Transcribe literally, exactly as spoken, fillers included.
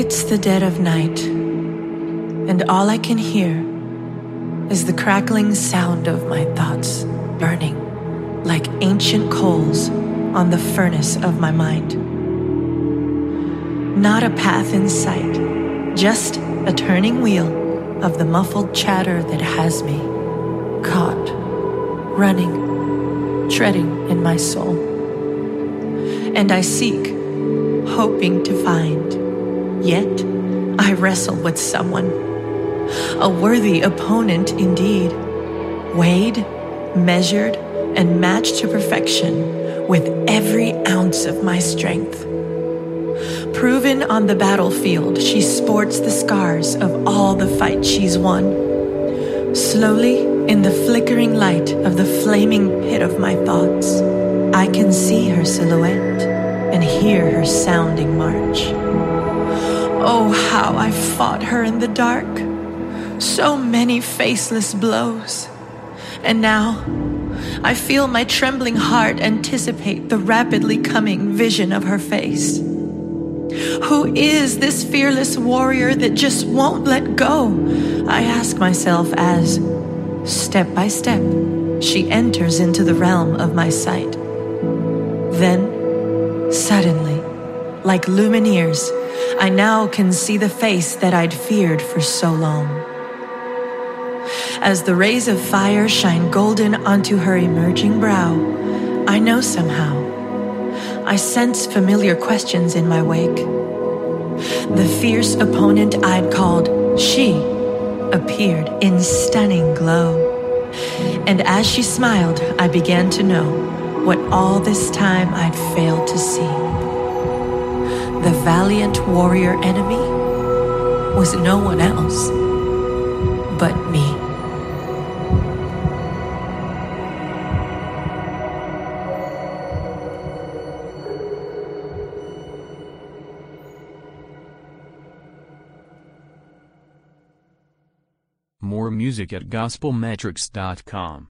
It's the dead of night, and all I can hear is the crackling sound of my thoughts burning like ancient coals on the furnace of my mind. Not a path in sight, just a turning wheel of the muffled chatter that has me caught, running, treading in my soul. And I seek, hoping to find, yet I wrestle with someone, a worthy opponent indeed, weighed, measured, and matched to perfection with every ounce of my strength. Proven on the battlefield, she sports the scars of all the fights she's won. Slowly, in the flickering light of the flaming pit of my thoughts, I can see her silhouette and hear her sounding march. Oh, how I fought her in the dark. So many faceless blows. And now, I feel my trembling heart anticipate the rapidly coming vision of her face. Who is this fearless warrior that just won't let go? I ask myself as, step by step, she enters into the realm of my sight. Then, suddenly, like lumineers, I now can see the face that I'd feared for so long. As the rays of fire shine golden onto her emerging brow, I know somehow. I sense familiar questions in my wake. The fierce opponent I'd called she appeared in stunning glow. And as she smiled, I began to know what all this time I'd failed to see. The valiant warrior enemy was no one else but me. More music at gospel metrics dot com.